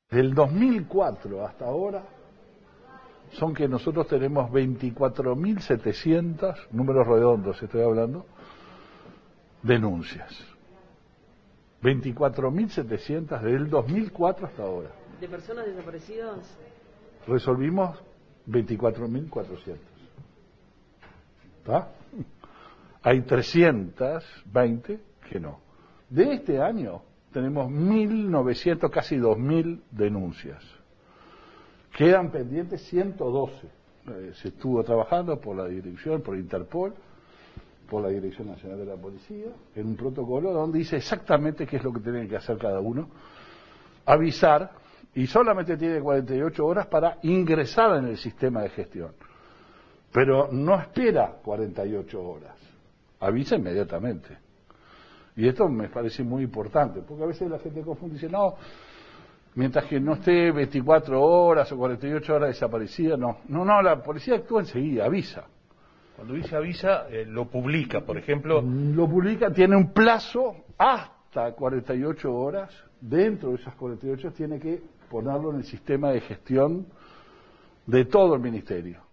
Del 2004 hasta ahora son que nosotros tenemos 24.700, números redondos estoy hablando, denuncias. 24.700 del 2004 hasta ahora. ¿De personas desaparecidas? Resolvimos 24.400. ¿Está? Hay 320 que no. De este año tenemos 1.900, casi 2.000 denuncias. Quedan pendientes 112. Se estuvo trabajando por la dirección, por Interpol, por la Dirección Nacional de la Policía, en un protocolo donde dice exactamente qué es lo que tiene que hacer cada uno, avisar, y solamente tiene 48 horas para ingresar en el sistema de gestión. Pero no espera 48 horas, avisa inmediatamente. Y esto me parece muy importante, porque a veces la gente confunde y dice, no, mientras que no esté 24 horas o 48 horas desaparecida, no, la policía actúa enseguida, avisa. Cuando dice avisa, lo publica, por ejemplo. Lo publica, tiene un plazo hasta 48 horas, dentro de esas 48 tiene que ponerlo en el sistema de gestión de todo el ministerio.